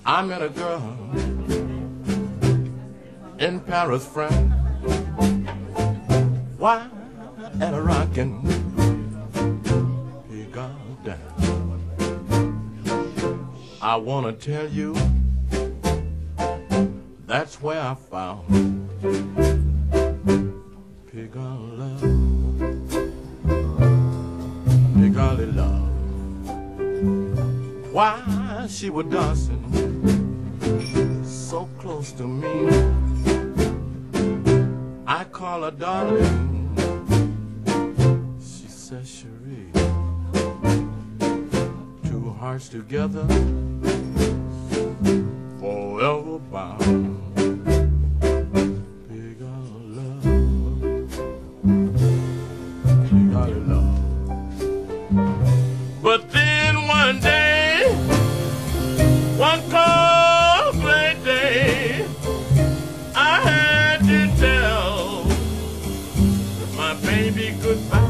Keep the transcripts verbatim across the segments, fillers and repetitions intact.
I met a girl in Paris, France. Why, at a rockin' Pigalle dance. I wanna tell you, that's where I found Pigalle love, Pigalle love. Why, she was dancing so close to me. I call her darling. She says, Cherie. Two hearts together, forever bound. Pigalle love, Pigalle love. But then one day, one cold gray day, I had to tell my baby goodbye.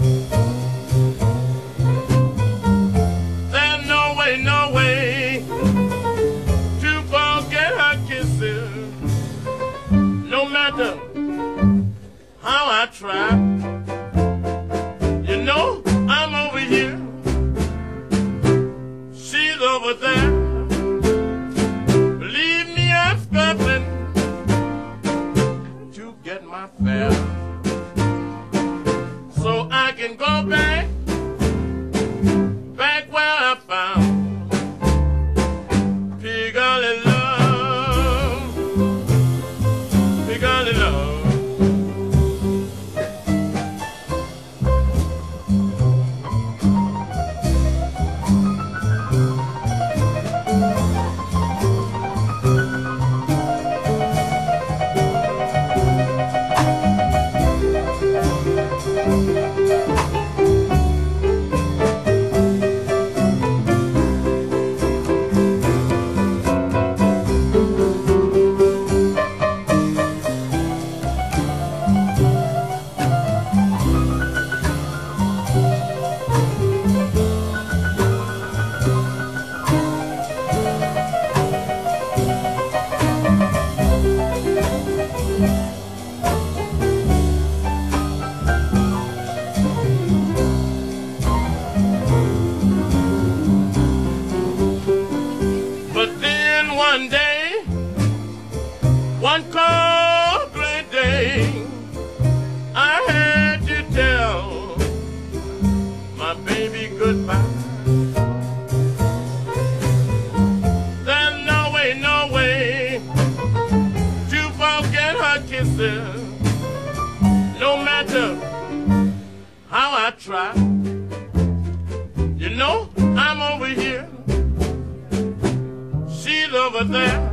There's no way, no way to forget her kisses. No matter how I try, you know I'm over here, she's over there. Believe me, I'm struggling to get my fare, so I can go back, back where I found Pigalle love, Pigalle love. One day, one cold gray day, I had to tell my baby goodbye. There's no way, no way to forget her kisses. No matter how I try, you know I'm over here, she's over there.